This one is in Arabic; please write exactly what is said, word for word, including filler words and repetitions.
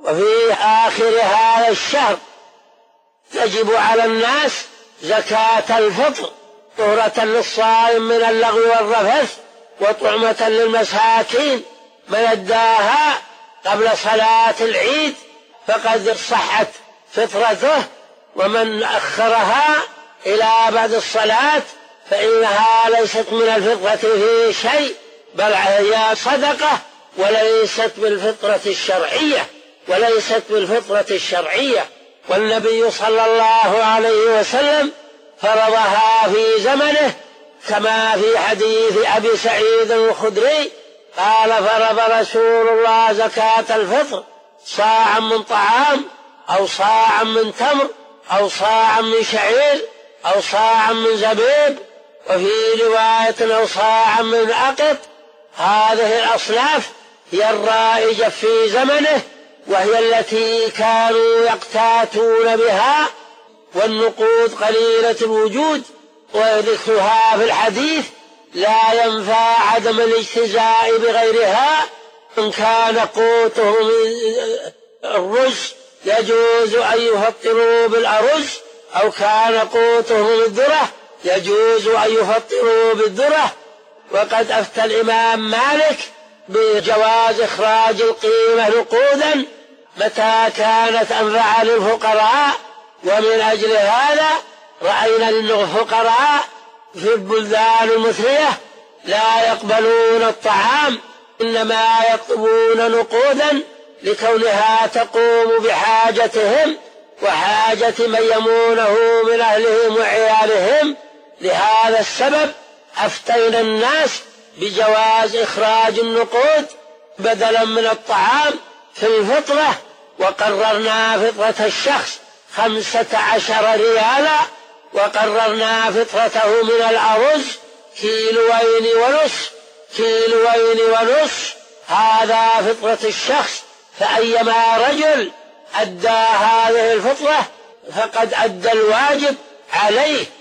وفي آخر هذا الشهر تجب على الناس زكاة الفطر طهرة للصائم من اللغو والرفث وطعمة للمساكين. من أداها قبل صلاة العيد فقد صحت فطرته، ومن أخرها إلى بعد الصلاة فإنها ليست من الفطرة في شيء، بل هي صدقة وليست بالفطرة الشرعية وليست بالفطرة الشرعية. والنبي صلى الله عليه وسلم فرضها في زمنه كما في حديث أبي سعيد الخدري قال: فرض رسول الله زكاة الفطر صاعا من طعام أو صاعا من تمر أو صاعا من شعير أو صاعا من زبيب، وفي رواية أو صاعا من أقط. هذه الأصناف هي الرائجة في زمنه، وهي التي كانوا يقتاتون بها، والنقود قليلة الوجود، وذكرها في الحديث لا ينفع عدم الاجتزاء بغيرها. إن كان قوته من الرز يجوز أن يفطروا بالأرز، أو كان قوته من الذرة يجوز أن يفطروا بالذرة. وقد أفتى الإمام مالك بجواز إخراج القيمة نقودا متى كانت أنفع للفقراء، ومن أجل هذا رأينا للفقراء في البلدان المثرية لا يقبلون الطعام، إنما يطلبون نقودا لكونها تقوم بحاجتهم وحاجة من يمونه من أهلهم وعيالهم. لهذا السبب أفتينا الناس بجواز إخراج النقود بدلا من الطعام في الفطرة، وقررنا فطرة الشخص خمسة عشر ريالا، وقررنا فطرته من الأرز كيلوين ونصف كيلوين ونصف هذا فطرة الشخص. فأيما رجل أدى هذه الفطرة فقد أدى الواجب عليه،